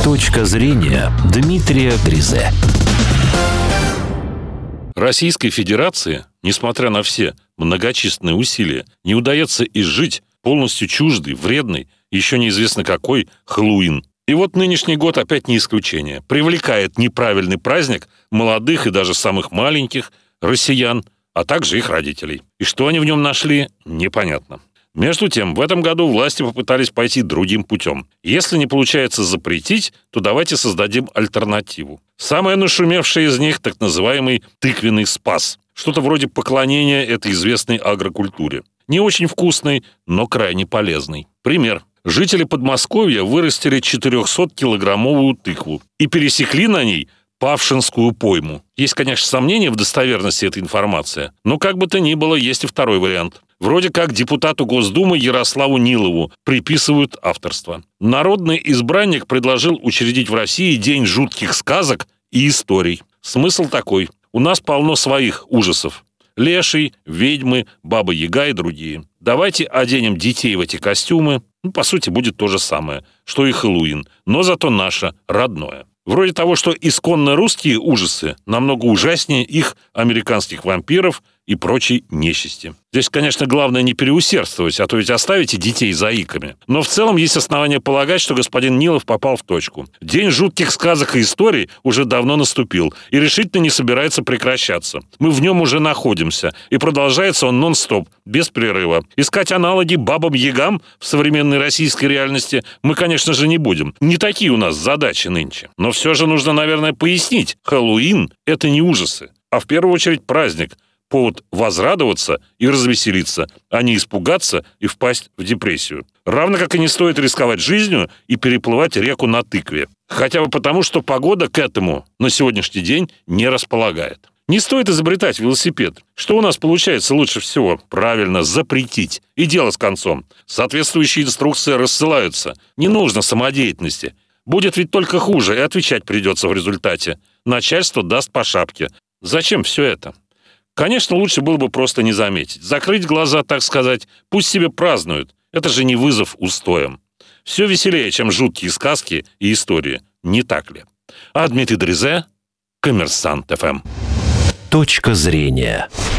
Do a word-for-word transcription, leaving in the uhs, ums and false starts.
Точка зрения Дмитрия Дризе. Российской Федерации, несмотря на все многочисленные усилия, не удается изжить полностью чуждый, вредный, еще неизвестно какой Хэллоуин. И вот нынешний год опять не исключение. Привлекает неправильный праздник молодых и даже самых маленьких россиян, а также их родителей. И что они в нем нашли, непонятно. Между тем, в этом году власти попытались пойти другим путем. Если не получается запретить, то давайте создадим альтернативу. Самое нашумевшее из них – так называемый тыквенный спас. Что-то вроде поклонения этой известной агрокультуре. Не очень вкусный, но крайне полезный. Пример. Жители Подмосковья вырастили четырехсоткилограммовую тыкву и пересекли на ней Павшинскую пойму. Есть, конечно, сомнения в достоверности этой информации, но как бы то ни было, есть и второй вариант. Вроде как депутату Госдумы Ярославу Нилову приписывают авторство. Народный избранник предложил учредить в России День жутких сказок и историй. Смысл такой. У нас полно своих ужасов. Леший, ведьмы, Баба-Яга и другие. Давайте оденем детей в эти костюмы. Ну, по сути, будет то же самое, что и Хэллоуин, но зато наше, родное. Вроде того, что исконно русские ужасы намного ужаснее их американских вампиров и прочей нечисти. Здесь, конечно, главное не переусердствовать, а то ведь оставите детей заиками. Но в целом есть основания полагать, что господин Нилов попал в точку. День жутких сказок и историй уже давно наступил и решительно не собирается прекращаться. Мы в нем уже находимся, и продолжается он нон-стоп, без прерыва. Искать аналоги бабам-ягам в современной российской реальности мы, конечно же, не будем. Не такие у нас задачи нынче. Но все же нужно, наверное, пояснить. Хэллоуин – это не ужасы, а в первую очередь праздник. Повод возрадоваться и развеселиться, а не испугаться и впасть в депрессию. Равно как и не стоит рисковать жизнью и переплывать реку на тыкве. Хотя бы потому, что погода к этому на сегодняшний день не располагает. Не стоит изобретать велосипед. Что у нас получается лучше всего? Правильно, запретить. И дело с концом. Соответствующие инструкции рассылаются. Не нужно самодеятельности. Будет ведь только хуже, и отвечать придется в результате. Начальство даст по шапке. Зачем все это? Конечно, лучше было бы просто не заметить. Закрыть глаза, так сказать. Пусть себе празднуют. Это же не вызов устоям. Все веселее, чем жуткие сказки и истории. Не так ли? А Дмитрий Дризе, Коммерсант эф эм. Точка зрения.